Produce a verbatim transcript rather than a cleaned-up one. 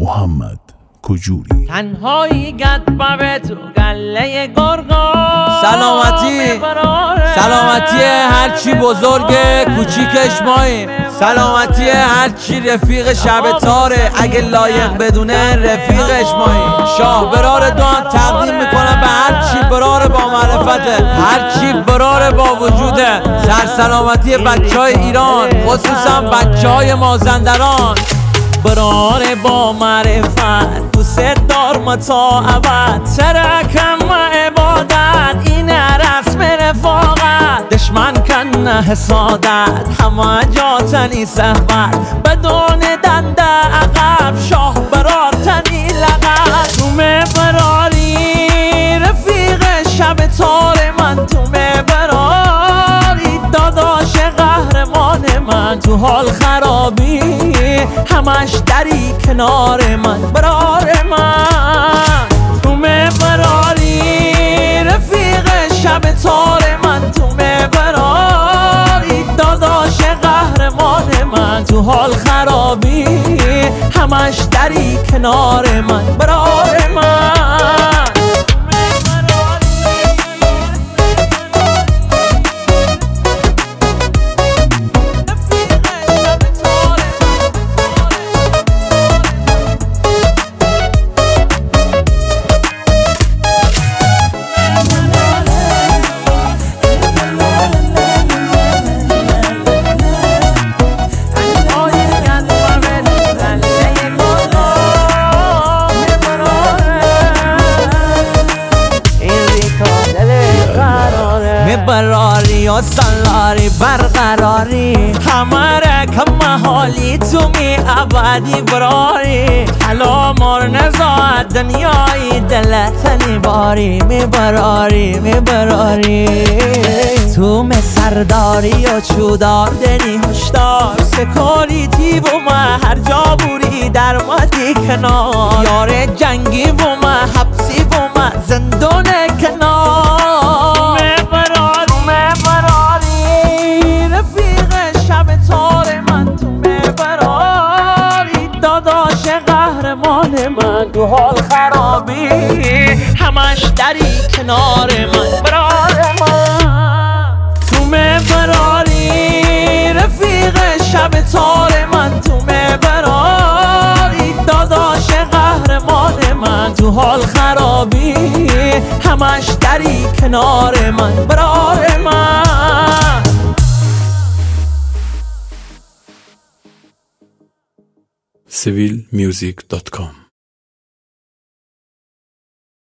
محمد کجوری. تنهایی گد به تو گله گرگا سلامتی سلامتی هرچی بزرگه کوچیکش ماییم. سلامتی هرچی رفیق شب تاره اگه لایق بدونه رفیقش ماییم. شاه برار دان تقدیم میکنم به هرچی برار با معرفته، هرچی برار با وجوده. سرسلامتی بچه های ایران خصوصا بچه های مازندران. برار با معرفت دوست دار ما تا ابد، ترکم و عبادت این رسم رفاقت. دشمن کن حسادت همه جا تنی صحبت، بدون دنده عقب شاه برار تنی لغت. تو براری رفیق شب تار من، تو براری داداش قهرمان من. تو حال خرابی همش دری کنار من برار من. تو براری رفیق شب تار من، تو براری داداش قهرمان من. تو حال خرابی همش دری کنار من برار من. براری و سالاری برقراری همه رکم حالی تو می ابدی براری. حالا مار نزاد دنیای دلتنی باری می براری می براری. تو می سرداری و چودار دنی هشدار سکوریتی و ما هر جا بوری در مدی کنار. یار جنگی و ما حبسی و ما زندون کنار. قهرمان من تو حال خرابی همش دری کنار من برار من. تو براری رفیق شب تار من، تو براری داداش قهرمان من. تو حال خرابی همش دری کنار من برار من. سیویل میوزیک دات کام